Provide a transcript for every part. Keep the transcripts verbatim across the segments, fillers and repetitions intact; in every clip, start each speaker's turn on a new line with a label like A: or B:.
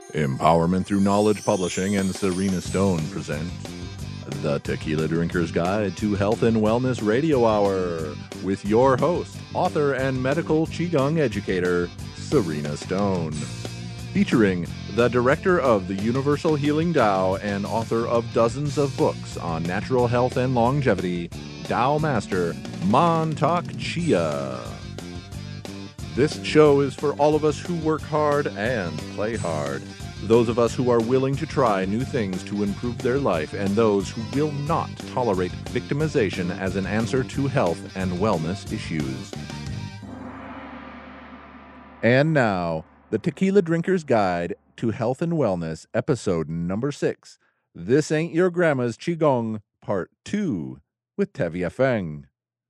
A: Empowerment Through Knowledge Publishing and Serena Stone present the Tequila Drinker's Guide to Health and Wellness Radio Hour with your host, author and medical Qigong educator, Serena Stone. Featuring the director of the Universal Healing Tao and author of dozens of books on natural health and longevity, Tao Master Mantak Chia. This show is for all of us who work hard and play hard. Those of us who are willing to try new things to improve their life, and those who will not tolerate victimization as an answer to health and wellness issues. And now, the Tequila Drinker's Guide to Health and Wellness, episode number six. This Ain't Your Grandma's Qigong, part two, with Tevye Feng.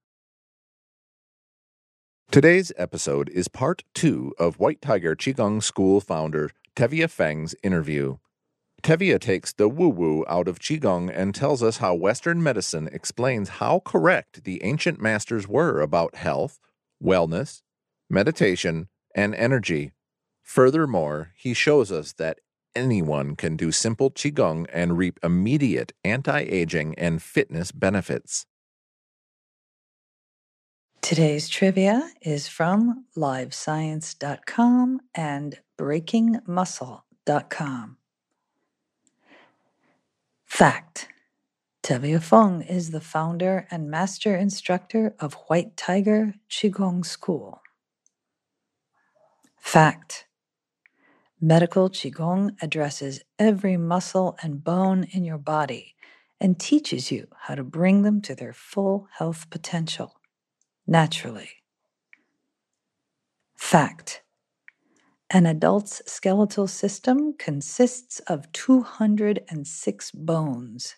A: Today's episode is part two of White Tiger Qigong School founder Tevye Feng's interview. Tevye takes the woo-woo out of Qigong and tells us how Western medicine explains how correct the ancient masters were about health, wellness, meditation, and energy. Furthermore, he shows us that anyone can do simple Qigong and reap immediate anti-aging and fitness benefits.
B: Today's trivia is from live science dot com and breaking muscle dot com. Fact: Tevye Feng is the founder and master instructor of White Tiger Qigong School. Fact: Medical Qigong addresses every muscle and bone in your body and teaches you how to bring them to their full health potential naturally. Fact: An adult's skeletal system consists of two hundred six bones.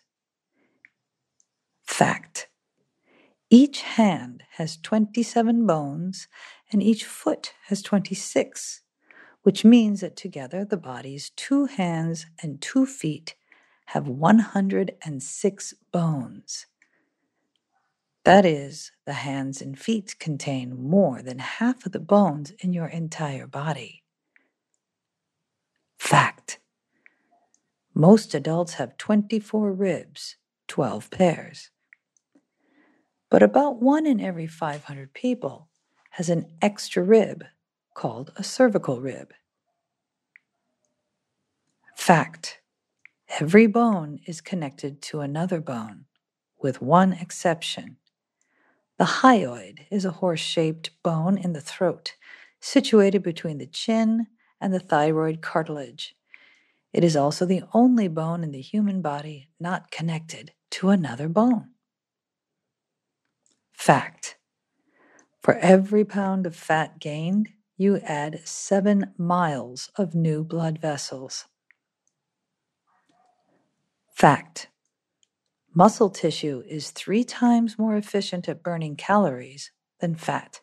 B: Fact: Each hand has twenty-seven bones and each foot has twenty-six, which means that together the body's two hands and two feet have one hundred six bones. That is, the hands and feet contain more than half of the bones in your entire body. Fact: Most adults have twenty-four ribs, twelve pairs. But about one in every five hundred people has an extra rib called a cervical rib. Fact: Every bone is connected to another bone, with one exception. The hyoid is a horse-shaped bone in the throat, situated between the chin and the thyroid cartilage. It is also the only bone in the human body not connected to another bone. Fact: For every pound of fat gained, you add seven miles of new blood vessels. Fact: Muscle tissue is three times more efficient at burning calories than fat.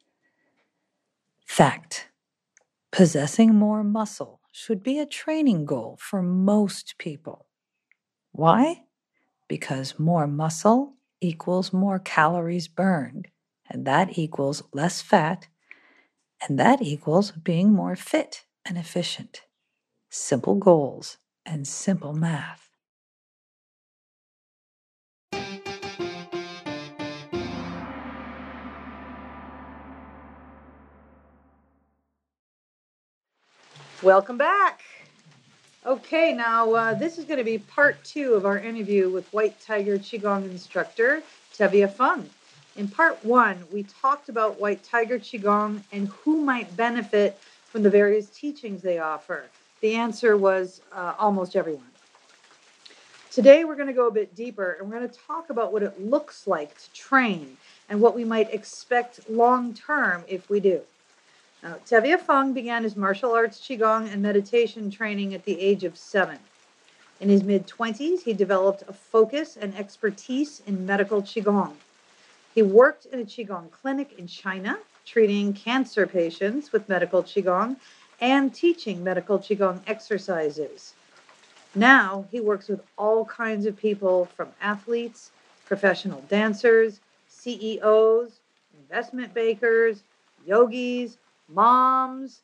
B: Fact: Possessing more muscle should be a training goal for most people. Why? Because more muscle equals more calories burned, and that equals less fat, and that equals being more fit and efficient. Simple goals and simple math. Welcome back. Okay, now uh, this is going to be part two of our interview with White Tiger Qigong instructor Tevye Feng. In part one, we talked about White Tiger Qigong and who might benefit from the various teachings they offer. The answer was uh, almost everyone. Today, we're going to go a bit deeper, and we're going to talk about what it looks like to train and what we might expect long-term if we do. Now, Tevye Feng began his martial arts, Qigong, and meditation training at the age of seven. In his mid-twenties, he developed a focus and expertise in medical Qigong. He worked in a Qigong clinic in China, treating cancer patients with medical Qigong and teaching medical Qigong exercises. Now, he works with all kinds of people, from athletes, professional dancers, C E Os, investment bankers, yogis, moms,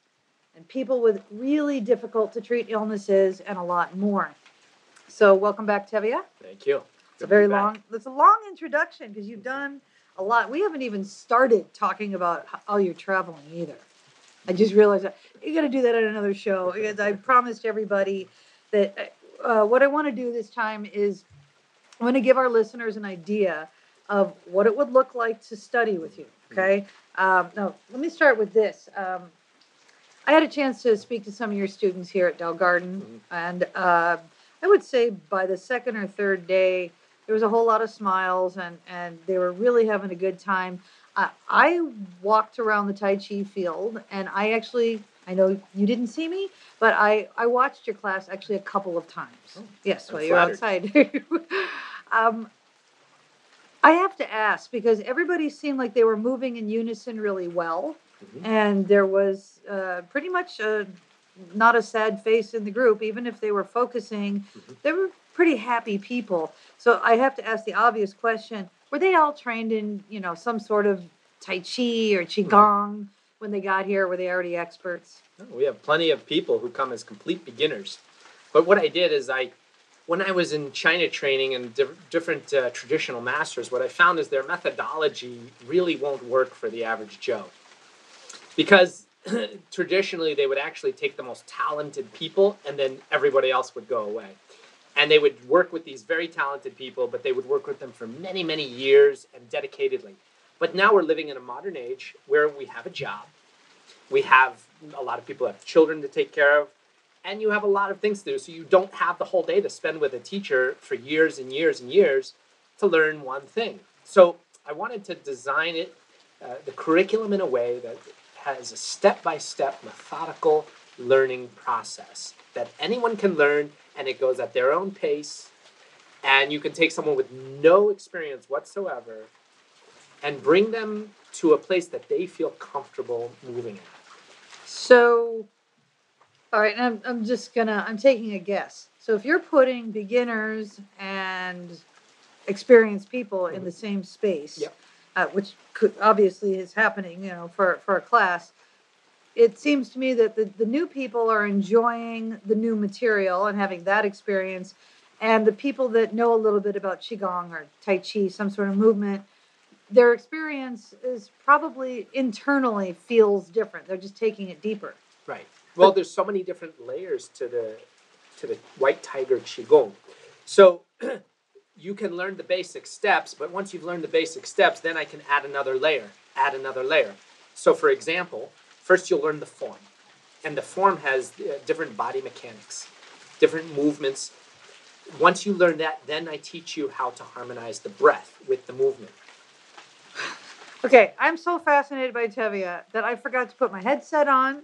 B: and people with really difficult to treat illnesses, and a lot more. So welcome back, Tevye.
C: Thank you.
B: It's a very long, it's a long introduction because you've done a lot. We haven't even started talking about how you're traveling either. I just realized that you got to do that at another show because I promised everybody that uh, what I want to do this time is I want to give our listeners an idea of what it would look like to study with you. Okay. Um, now, let me start with this. Um, I had a chance to speak to some of your students here at Dell Garden, mm-hmm. and uh, I would say by the second or third day, there was a whole lot of smiles, and, and they were really having a good time. Uh, I walked around the Tai Chi field, and I actually, I know you didn't see me, but I, I watched your class actually a couple of times. Oh, yes, I'm while you're outside. um, I have to ask, because everybody seemed like they were moving in unison really well, mm-hmm. and there was uh, pretty much a, not a sad face in the group, even if they were focusing. Mm-hmm. They were pretty happy people. So I have to ask the obvious question, were they all trained in, you know, some sort of Tai Chi or Qigong mm-hmm. when they got here? Were they already experts?
C: No, we have plenty of people who come as complete beginners. But what I did is I, when I was in China training and di- different uh, traditional masters, what I found is their methodology really won't work for the average Joe. Because traditionally they would actually take the most talented people and then everybody else would go away. And they would work with these very talented people, but they would work with them for many, many years and dedicatedly. But now we're living in a modern age where we have a job. We have a lot of people have children to take care of, and you have a lot of things to do. So you don't have the whole day to spend with a teacher for years and years and years to learn one thing. So I wanted to design it, uh, the curriculum in a way that has a step-by-step methodical learning process that anyone can learn, and it goes at their own pace, and you can take someone with no experience whatsoever and bring them to a place that they feel comfortable moving at.
B: So, all right, I'm, I'm just gonna, I'm taking a guess. So if you're putting beginners and experienced people mm-hmm. in the same space,
C: yep.
B: uh, which could, obviously is happening, you know, for, for a class, it seems to me that the, the new people are enjoying the new material and having that experience, and the people that know a little bit about Qigong or Tai Chi, some sort of movement, their experience is probably internally feels different. They're just taking it deeper.
C: Right. Well, there's so many different layers to the to the White Tiger Qigong. So you can learn the basic steps, but once you've learned the basic steps, then I can add another layer, add another layer. So for example, first you'll learn the form. And the form has uh, different body mechanics, different movements. Once you learn that, then I teach you how to harmonize the breath with the movement.
B: Okay, I'm so fascinated by Tevye that I forgot to put my headset on.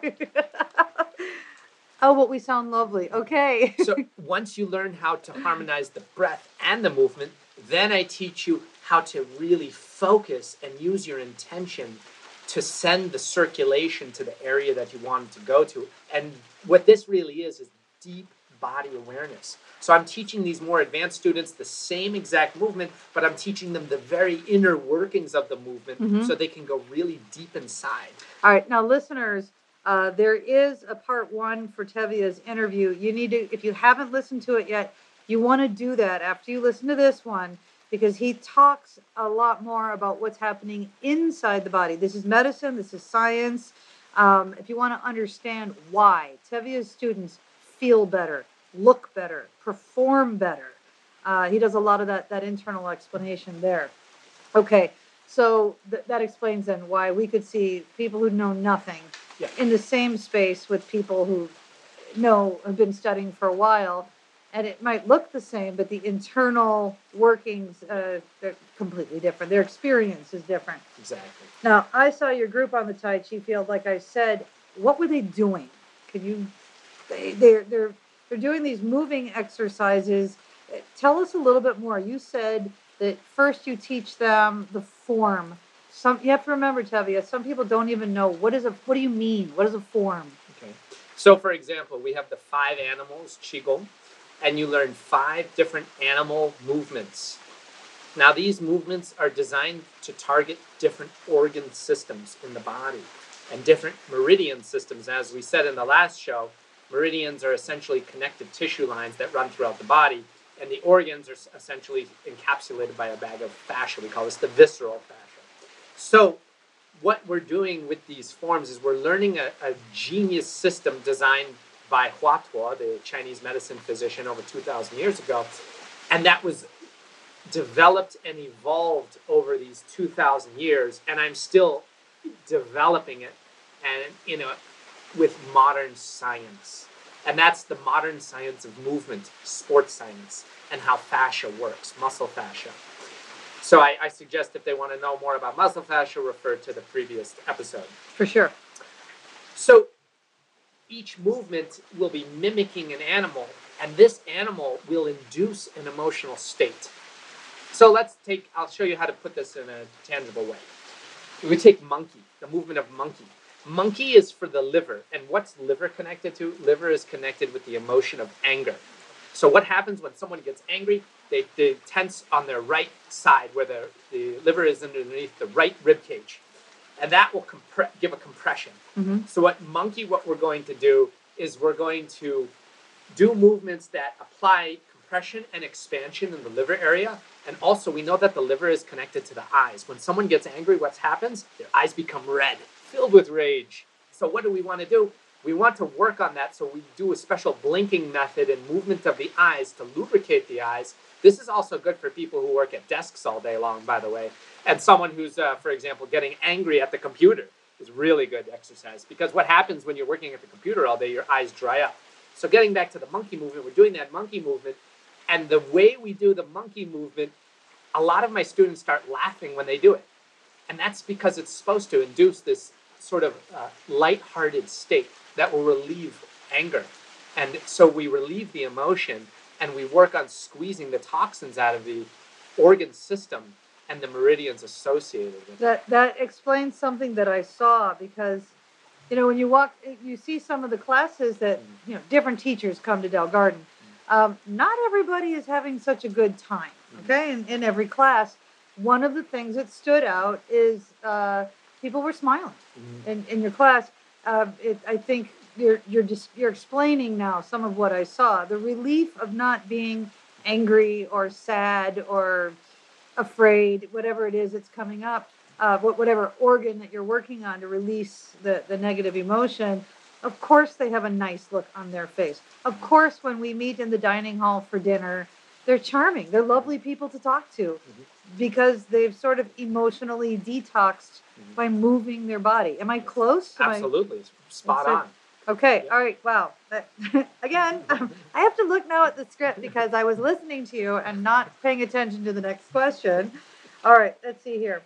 B: Oh, but we sound lovely. Okay.
C: So once you learn how to harmonize the breath and the movement, then I teach you how to really focus and use your intention to send the circulation to the area that you want it to go to. And what this really is, is deep body awareness. So I'm teaching these more advanced students the same exact movement, but I'm teaching them the very inner workings of the movement mm-hmm. so they can go really deep inside.
B: All right. Now, listeners, uh, there is a part one for Tevye's interview. You need to, if you haven't listened to it yet, you want to do that after you listen to this one, because he talks a lot more about what's happening inside the body. This is medicine. This is science. Um, if you want to understand why Tevye's students feel better, look better, perform better, uh, he does a lot of that, that internal explanation there. Okay, so th- that explains then why we could see people who know nothing yeah. in the same space with people who know have been studying for a while. And it might look the same, but the internal workings, uh, they're completely different. Their experience is different.
C: Exactly.
B: Now, I saw your group on the Tai Chi field. Like I said, what were they doing? Could you, they, they're, they're, they're doing these moving exercises. Tell us a little bit more. You said that first you teach them the form. Some, you have to remember, Tevye, some people don't even know, what is a, what do you mean? What is a form?
C: Okay. So, for example, we have the five animals, Qigong. And you learn five different animal movements. Now, these movements are designed to target different organ systems in the body. and different meridian systems. As we said in the last show, meridians are essentially connective tissue lines that run throughout the body, and the organs are essentially encapsulated by a bag of fascia. We call this the visceral fascia. So what we're doing with these forms is we're learning a, a genius system designed by Hua Tuo, the Chinese medicine physician, over two thousand years ago, and that was developed and evolved over these two thousand years, and I'm still developing it, and you know, with modern science. And that's the modern science of movement, sports science, and how fascia works, muscle fascia. So I, I suggest if they want to know more about muscle fascia, refer to the previous episode.
B: For sure.
C: So each movement will be mimicking an animal, and this animal will induce an emotional state. So let's take, I'll show you how to put this in a tangible way. We take monkey, the movement of monkey. Monkey is for the liver. And what's liver connected to? Liver is connected with the emotion of anger. So what happens when someone gets angry? They, they tense on their right side, where the, the liver is underneath the right rib cage. And that will compre- give a compression.
B: Mm-hmm.
C: So what monkey, what we're going to do is we're going to do movements that apply compression and expansion in the liver area. And also we know that the liver is connected to the eyes. When someone gets angry, what happens? Their eyes become red, filled with rage. So what do we want to do? We want to work on that, so we do a special blinking method and movement of the eyes to lubricate the eyes. This is also good for people who work at desks all day long, by the way. And someone who's, uh, for example, getting angry at the computer is really good exercise. Because what happens when you're working at the computer all day, your eyes dry up. So getting back to the monkey movement, we're doing that monkey movement. And the way we do the monkey movement, a lot of my students start laughing when they do it. And that's because it's supposed to induce this sort of uh, lighthearted state that will relieve anger. And so we relieve the emotion, and we work on squeezing the toxins out of the organ system and the meridians associated with it.
B: That that explains something that I saw, because, you know, when you walk, you see some of the classes that, you know, different teachers come to Dell Garden. Um, not everybody is having such a good time, okay? In, in every class, one of the things that stood out is uh, people were smiling mm-hmm. in, in your class. Uh, it, I think you're you're just you're explaining now some of what I saw. The relief of not being angry or sad or afraid, whatever it is that's coming up, uh, whatever organ that you're working on to release the, the negative emotion. Of course, they have a nice look on their face. Of course, when we meet in the dining hall for dinner, they're charming. They're lovely people to talk to mm-hmm. because they've sort of emotionally detoxed mm-hmm. by moving their body. Am I close? Am
C: Absolutely. I, Spot on.
B: Okay.
C: Yeah.
B: All right. Wow. That, again, um, I have to look now at the script because I was listening to you and not paying attention to the next question. All right. Let's see here.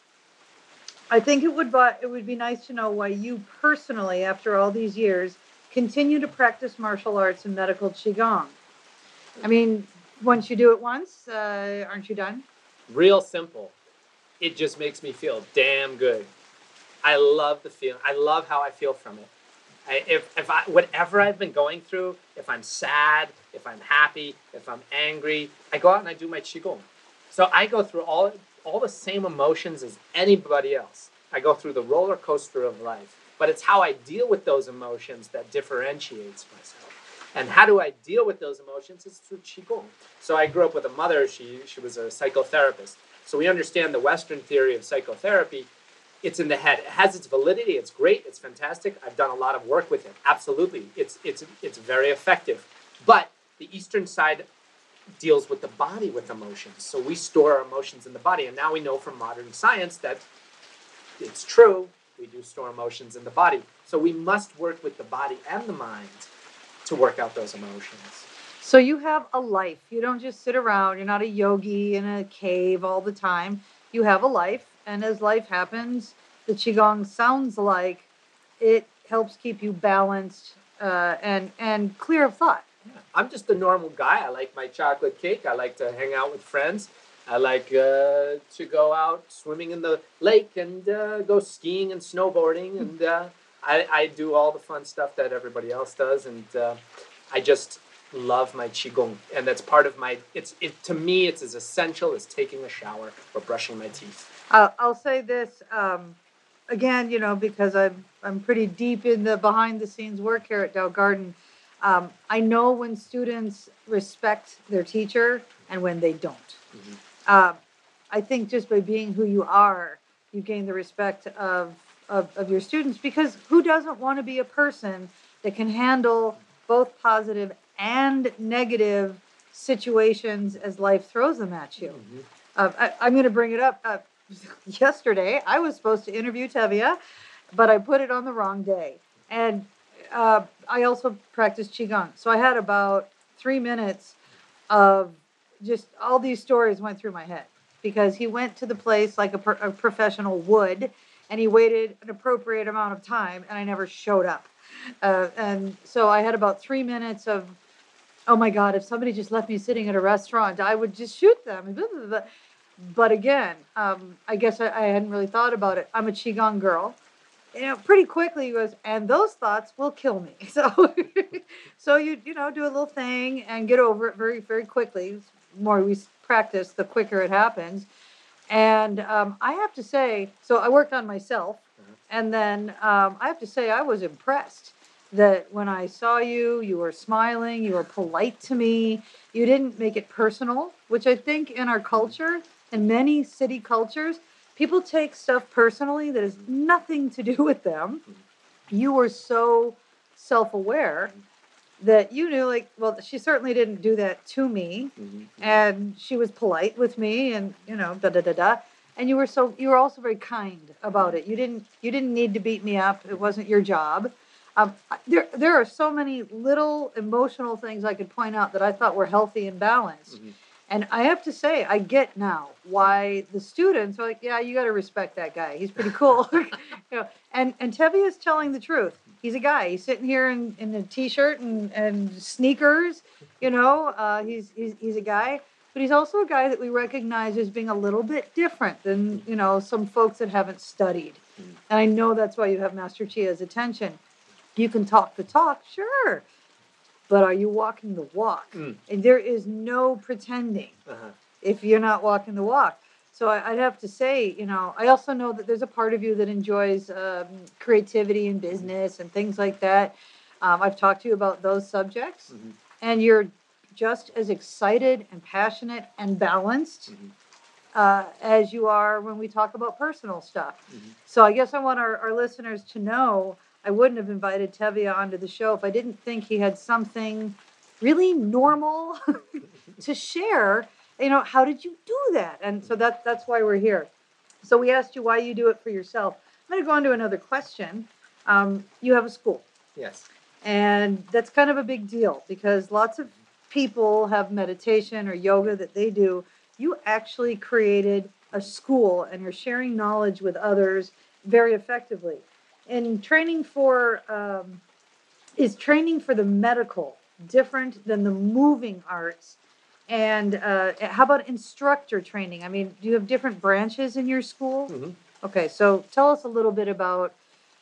B: I think it would it would be nice to know why you personally, after all these years, continue to practice martial arts and medical qigong. I mean, once you do it once, uh, aren't you done?
C: Real simple. It just makes me feel damn good. I love the feeling. I love how I feel from it. I, if if I whatever I've been going through, if I'm sad, if I'm happy, if I'm angry, I go out and I do my qigong. So I go through all all the same emotions as anybody else. I go through the roller coaster of life, but it's how I deal with those emotions that differentiates myself. And how do I deal with those emotions? It's through qigong. So I grew up with a mother. She she was a psychotherapist. So we understand the Western theory of psychotherapy. It's in the head. It has its validity. It's great. It's fantastic. I've done a lot of work with it. Absolutely. It's it's it's very effective. But the Eastern side deals with the body with emotions. So we store our emotions in the body. And now we know from modern science that it's true. We do store emotions in the body. So we must work with the body and the mind to work out those emotions.
B: So you have a life. You don't just sit around. You're not a yogi in a cave all the time. You have a life. And as life happens, the qigong sounds like it helps keep you balanced uh, and and clear of thought.
C: Yeah. I'm just a normal guy. I like my chocolate cake. I like to hang out with friends. I like uh, to go out swimming in the lake and uh, go skiing and snowboarding. And uh, I, I do all the fun stuff that everybody else does. And uh, I just love my qigong. And that's part of my, it's it to me, it's as essential as taking a shower or brushing my teeth.
B: Uh, I'll say this. Um, again, you know, because I'm I'm pretty deep in the behind the scenes work here at Dow Garden. Um, I know when students respect their teacher and when they don't.
C: Mhm.
B: Uh, I think just by being who you are, you gain the respect of, of, of your students, because who doesn't want to be a person that can handle both positive and negative situations as life throws them at you?
C: Mhm.
B: Uh, I, I'm going to bring it up. Uh, yesterday, I was supposed to interview Tevye, but I put it on the wrong day. And uh, I also practice Qigong. So I had about three minutes of just all these stories went through my head, because he went to the place like a, pro- a professional would, and he waited an appropriate amount of time, and I never showed up. Uh, and so I had about three minutes of, oh my God, if somebody just left me sitting at a restaurant, I would just shoot them. Blah, blah, blah. But again, um, I guess I, I hadn't really thought about it. I'm a Qigong girl. You know, pretty quickly he goes, and those thoughts will kill me. So, so you you know do a little thing and get over it very very quickly. The more we practice, the quicker it happens. And um, I have to say, so I worked on myself,
C: Mhm.
B: and then um, I have to say I was impressed that when I saw you, you were smiling, you were polite to me, you didn't make it personal, which I think in our culture, in many city cultures, people take stuff personally that has nothing to do with them. You were so self-aware that you knew, like, well, she certainly didn't do that to me,
C: Mhm.
B: and she was polite with me, and you know, da da da da. And you were so you were also very kind about it. You didn't you didn't need to beat me up. It wasn't your job. Um, there there are so many little emotional things I could point out that I thought were healthy and balanced.
C: Mhm.
B: And I have to say, I get now why the students are like, yeah, you got to respect that guy. He's pretty cool. you know, and and Tevye is telling the truth. He's a guy. He's sitting here in, in a t-shirt and, and sneakers. You know, uh, he's he's he's a guy, but he's also a guy that we recognize as being a little bit different than you know some folks that haven't studied. And I know that's why you have Master Chia's attention. You can talk the talk, sure, but are you walking the walk?
C: Mm.
B: And there is no pretending
C: Uh-huh.
B: if you're not walking the walk. So I, I'd have to say, you know, I also know that there's a part of you that enjoys um, creativity and business and things like that. Um, I've talked to you about those subjects,
C: Mhm.
B: and you're just as excited and passionate and balanced
C: Mhm.
B: uh, as you are when we talk about personal stuff.
C: Mhm.
B: So I guess I want our, our listeners to know I wouldn't have invited Tevye onto the show if I didn't think he had something really normal to share. You know, how did you do that? And so that, that's why we're here. So we asked you why you do it for yourself. I'm going to go on to another question. Um, you have a school.
C: Yes.
B: And that's kind of a big deal because lots of people have meditation or yoga that they do. You actually created a school and you're sharing knowledge with others very effectively. And training for, um, is training for the medical different than the moving arts? And uh, how about instructor training? I mean, do you have different branches in your school?
C: Mm-hmm.
B: Okay, so tell us a little bit about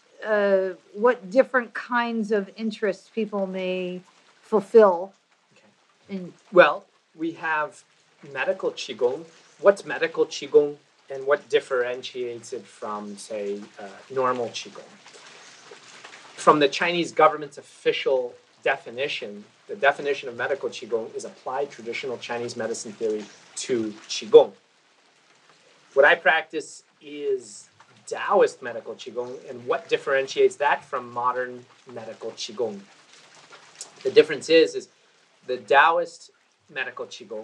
B: uh, what different kinds of interests people may fulfill.
C: Okay.
B: In
C: Well, we have medical Qigong. What's medical Qigong and what differentiates it from, say, uh, normal Qigong? From the Chinese government's official definition, the definition of medical Qigong is applied traditional Chinese medicine theory to Qigong. What I practice is Taoist medical Qigong, and what differentiates that from modern medical Qigong? The difference is, is the Taoist medical Qigong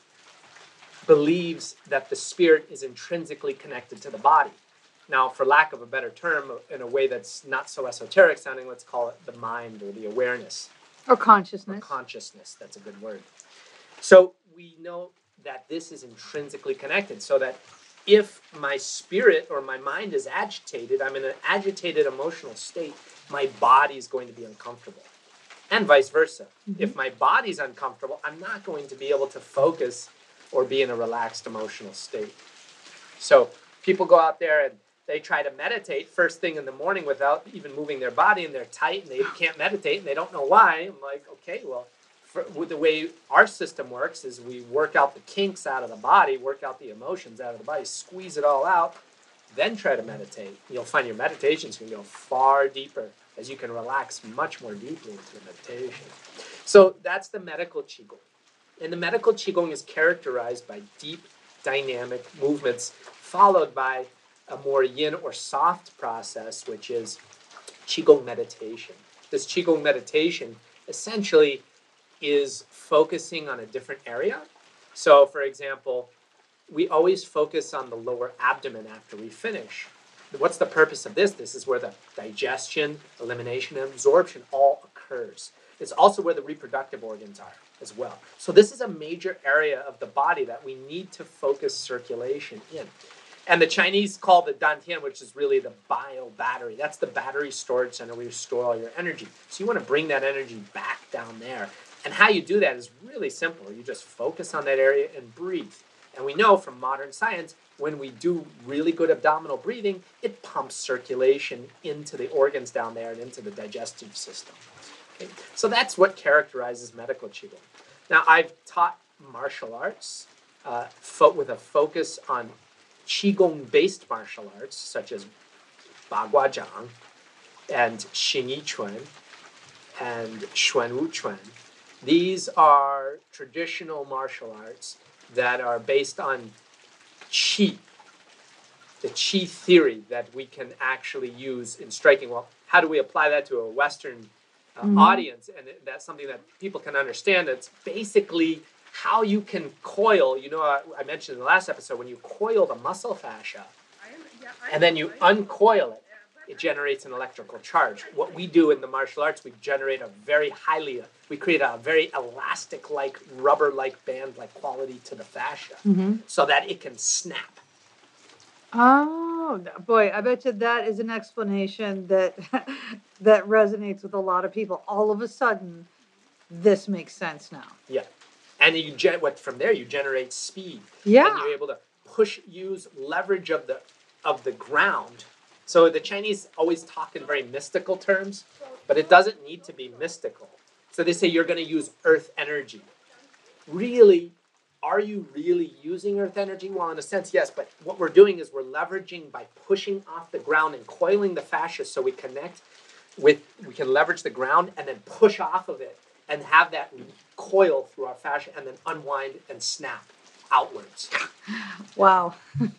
C: believes that the spirit is intrinsically connected to the body. Now, for lack of a better term, in a way that's not so esoteric sounding, let's call it the mind or the awareness.
B: Or consciousness.
C: Or consciousness, that's a good word. So we know that this is intrinsically connected, so that if my spirit or my mind is agitated, I'm in an agitated emotional state, my body is going to be uncomfortable. And vice versa. Mm-hmm. If my body's uncomfortable, I'm not going to be able to focus or be in a relaxed emotional state. So people go out there and they try to meditate first thing in the morning without even moving their body, and they're tight and they can't meditate and they don't know why. I'm like, okay, well, for, with the way our system works is we work out the kinks out of the body, work out the emotions out of the body, squeeze it all out, then try to meditate, you'll find your meditations can go far deeper as you can relax much more deeply into meditation. So that's the medical Qigong. And the medical Qigong is characterized by deep, dynamic movements followed by a more yin or soft process, which is Qigong meditation. This Qigong meditation essentially is focusing on a different area. So, for example, we always focus on the lower abdomen after we finish. What's the purpose of this? This is where the digestion, elimination, and absorption all occurs. It's also where the reproductive organs are as well. So this is a major area of the body that we need to focus circulation in. And the Chinese call the Dantian, which is really the bio battery. That's the battery storage center where you store all your energy. So you want to bring that energy back down there. And how you do that is really simple. You just focus on that area and breathe. And we know from modern science, when we do really good abdominal breathing, it pumps circulation into the organs down there and into the digestive system. Okay? So that's what characterizes medical Qigong. Now, I've taught martial arts uh, fo- with a focus on Qigong-based martial arts, such as Baguazhang and Xing Yi Chuan and Xuan Wu Chuan. These are traditional martial arts that are based on Qi, the Qi theory that we can actually use in striking. Well, how do we apply that to a Western uh, mm-hmm. audience? And that's something that people can understand. It's basically how you can coil. You know, I, I mentioned in the last episode, when you coil the muscle fascia and then you uncoil it, it generates an electrical charge. What we do in the martial arts, we generate a very highly, we create a very elastic-like, rubber-like band-like quality to the fascia mm-hmm. so that it can snap.
B: Oh, boy, I bet you that is an explanation that that resonates with a lot of people. All of a sudden, this makes sense now.
C: Yeah. And you gen- what from there, you generate speed.
B: Yeah.
C: And you're able to push, use leverage of the of the ground. So the Chinese always talk in very mystical terms, but it doesn't need to be mystical. So they say you're going to use earth energy. Really, are you really using earth energy? Well, in a sense, yes, but what we're doing is we're leveraging by pushing off the ground and coiling the fascia so we connect with, we can leverage the ground and then push off of it and have that coil through our fascia and then unwind and snap outwards.
B: Wow.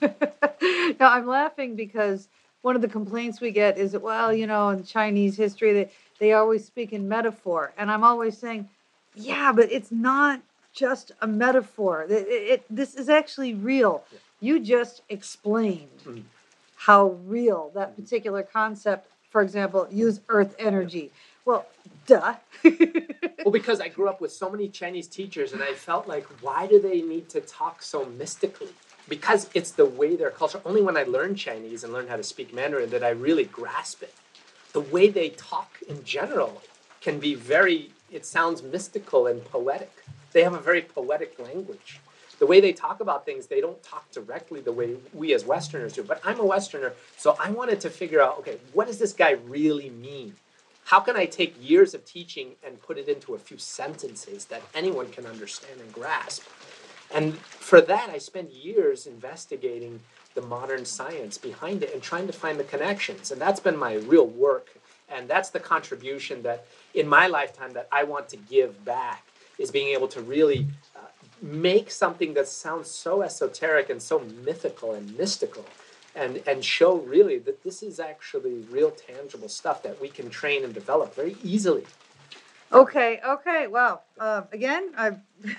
B: Now, I'm laughing because one of the complaints we get is that, well, you know, in Chinese history, they, they always speak in metaphor. And I'm always saying, yeah, but it's not just a metaphor. It, it, this is actually real. Yeah. You just explained mm-hmm. how real that particular concept, for example, use earth energy. Well, duh.
C: Well, because I grew up with so many Chinese teachers, and I felt like, why do they need to talk so mystically? Because it's the way their culture. Only when I learned Chinese and learned how to speak Mandarin did I really grasp it. The way they talk in general can be very, it sounds mystical and poetic. They have a very poetic language. The way they talk about things, they don't talk directly the way we as Westerners do. But I'm a Westerner, so I wanted to figure out, okay, what does this guy really mean? How can I take years of teaching and put it into a few sentences that anyone can understand and grasp? And for that, I spent years investigating the modern science behind it and trying to find the connections. And that's been my real work. And that's the contribution that in my lifetime that I want to give back, is being able to really uh, make something that sounds so esoteric and so mythical and mystical and, and show really that this is actually real tangible stuff that we can train and develop very easily.
B: Okay, okay, well, uh, again, I'm,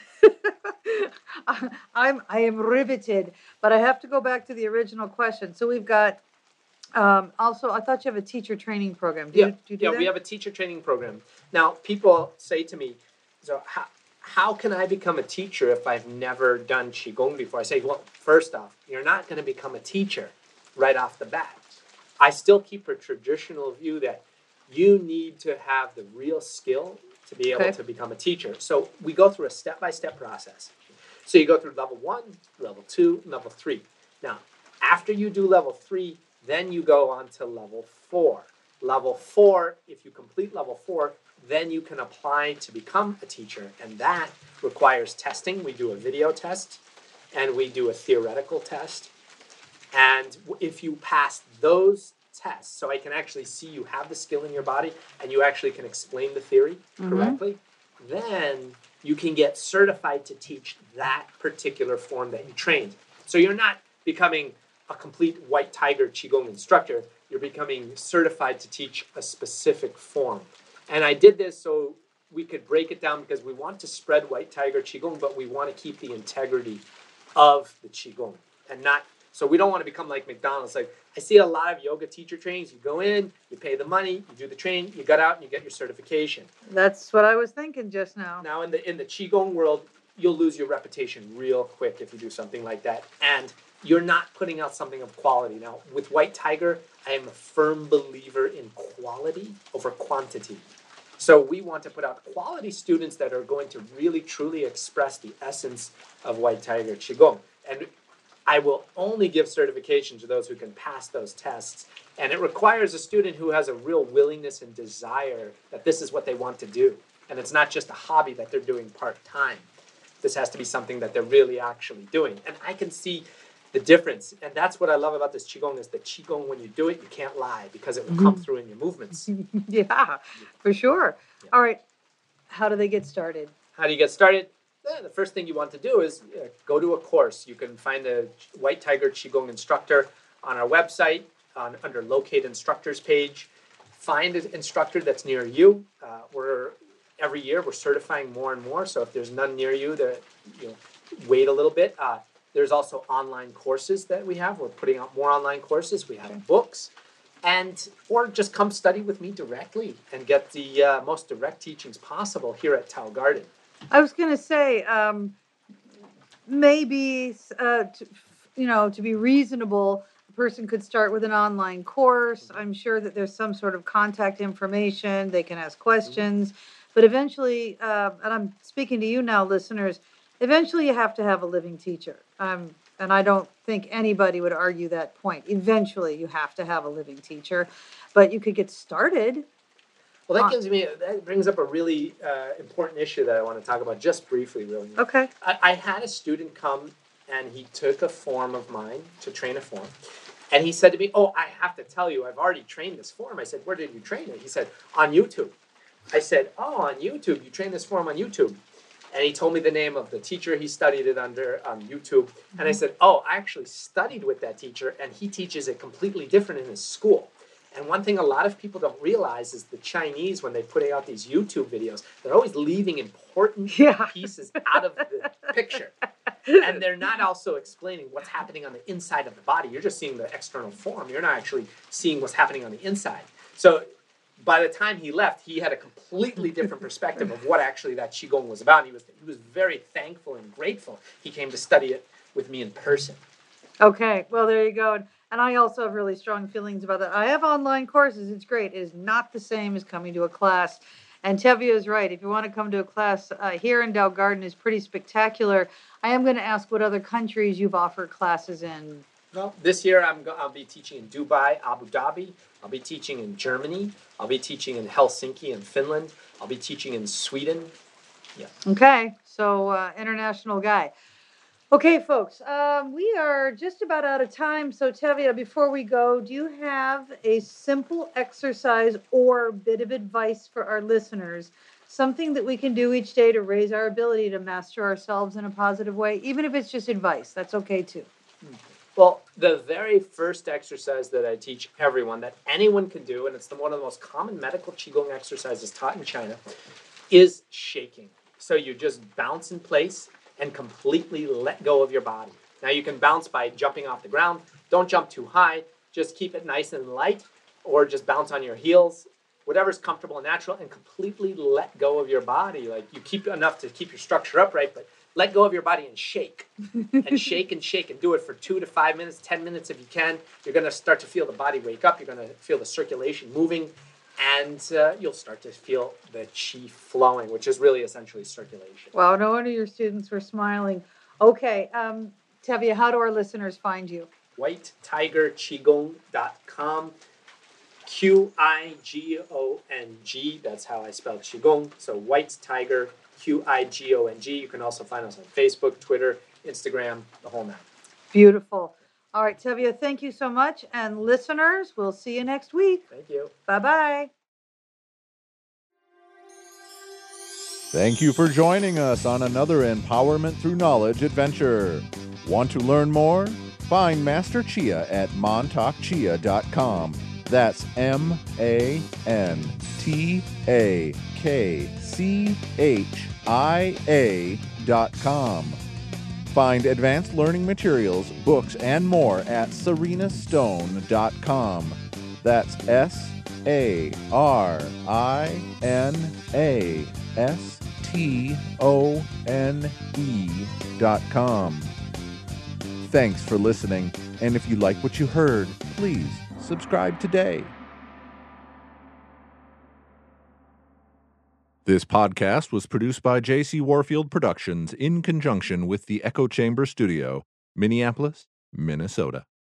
B: I'm, I am riveted, but I have to go back to the original question. So we've got, um, also, I thought you have a teacher training program. Do
C: yeah,
B: you, do you do
C: yeah
B: that?
C: We have a teacher training program. Now, people say to me, so how, how can I become a teacher if I've never done Qigong before? I say, well, first off, you're not going to become a teacher right off the bat. I still keep a traditional view that you need to have the real skill to be able okay. to become a teacher. So we go through a step-by-step process. So you go through level one, level two, level three. Now, after you do level three, then you go on to level four. Level four, if you complete level four, then you can apply to become a teacher. And that requires testing. We do a video test, and we do a theoretical test. And if you pass those tests, so I can actually see you have the skill in your body and you actually can explain the theory
B: Mhm.
C: correctly, then you can get certified to teach that particular form that you trained. So you're not becoming a complete white tiger Qigong instructor. You're becoming certified to teach a specific form. And I did this so we could break it down because we want to spread white tiger Qigong, but we want to keep the integrity of the Qigong and not. So we don't want to become like McDonald's. Like I see a lot of yoga teacher trainings. You go in, you pay the money, you do the training, you get out, and you get your certification.
B: That's what I was thinking just now.
C: Now in the in the Qigong world, you'll lose your reputation real quick if you do something like that, and you're not putting out something of quality. Now with White Tiger, I am a firm believer in quality over quantity. So we want to put out quality students that are going to really truly express the essence of White Tiger Qigong. And I will only give certification to those who can pass those tests. And it requires a student who has a real willingness and desire that this is what they want to do. And it's not just a hobby that they're doing part-time. This has to be something that they're really actually doing. And I can see the difference. And that's what I love about this Qigong is that Qigong, when you do it, you can't lie because it will come through in your movements.
B: Yeah, for sure.
C: Yeah.
B: All right. How do they get started?
C: How do you get started? Yeah, the first thing you want to do is uh, go to a course. You can find a White Tiger Qigong instructor on our website on, under Locate Instructors page. Find an instructor that's near you. Uh, we're every year we're certifying more and more. So if there's none near you, that you know, wait a little bit. Uh, there's also online courses that we have. We're putting out more online courses. We have
B: Okay.
C: books, and or just come study with me directly and get the uh, most direct teachings possible here at Tao Garden.
B: I was going to say, um, maybe, uh, to, you know, to be reasonable, a person could start with an online course. I'm sure that there's some sort of contact information. They can ask questions. But eventually, uh, and I'm speaking to you now, listeners, eventually you have to have a living teacher. Um, and I don't think anybody would argue that point. Eventually you have to have a living teacher. But you could get started.
C: Well, that
B: Uh,
C: gives me that brings up a really uh, important issue that I want to talk about just briefly, really.
B: Okay.
C: I, I had a student come and he took a form of mine to train a form, and he said to me, "Oh, I have to tell you, I've already trained this form." I said, "Where did you train it?" He said, "On YouTube." I said, "Oh, on YouTube? You trained this form on YouTube?" And he told me the name of the teacher he studied it under on YouTube, and I said, "Oh, I actually studied with that teacher, and he teaches it completely different in his school." And one thing a lot of people don't realize is the Chinese, when they put out these YouTube videos, they're always leaving important
B: Yeah.
C: pieces out of the picture. And they're not also explaining what's happening on the inside of the body. You're just seeing the external form. You're not actually seeing what's happening on the inside. So by the time he left, he had a completely different perspective of what actually that Qigong was about. And he was, he was very thankful and grateful he came to study it with me in person.
B: Okay, well, there you go. And I also have really strong feelings about that. I have online courses. It's great. It is not the same as coming to a class. And Tevye is right. If you want to come to a class uh, here in Tao Garden, is pretty spectacular. I am going to ask what other countries you've offered classes in.
C: Well, this year I'm go- I'll be teaching in Dubai, Abu Dhabi. I'll be teaching in Germany. I'll be teaching in Helsinki in Finland. I'll be teaching in Sweden. Yeah.
B: Okay, so uh, international guy. Okay, folks, um, we are just about out of time. So, Tevye, before we go, do you have a simple exercise or bit of advice for our listeners? Something that we can do each day to raise our ability to master ourselves in a positive way, even if it's just advice. That's okay, too.
C: Well, the very first exercise that I teach everyone, that anyone can do, and it's the, one of the most common medical Qigong exercises taught in China, is shaking. So you just bounce in place and completely let go of your body. Now you can bounce by jumping off the ground. Don't jump too high. Just keep it nice and light, or just bounce on your heels. Whatever's comfortable and natural, and completely let go of your body. Like you keep enough to keep your structure upright, but let go of your body and shake. And shake and shake and do it for two to five minutes, ten minutes if you can. You're going to start to feel the body wake up. You're going to feel the circulation moving, and uh, you'll start to feel the qi flowing, which is really essentially circulation.
B: Wow, no wonder your students were smiling. Okay, um, Tevye, how do our listeners find you?
C: white tiger qigong dot com. Q I G O N G, that's how I spell Qigong. So White Tiger, Q I G O N G. You can also find us on Facebook, Twitter, Instagram, the whole nine.
B: Beautiful. All right, Tevye, thank you so much. And listeners, we'll see you next week.
C: Thank you.
B: Bye-bye.
A: Thank you for joining us on another Empowerment Through Knowledge adventure. Want to learn more? Find Master Chia at montauk chia dot com. That's M A N T A K C H I A dot com. Find advanced learning materials, books, and more at sarina stone dot com. That's S A R I N A S T O N E dot com. Thanks for listening, and if you like what you heard, please subscribe today. This podcast was produced by J C Warfield Productions in conjunction with the Echo Chamber Studio, Minneapolis, Minnesota.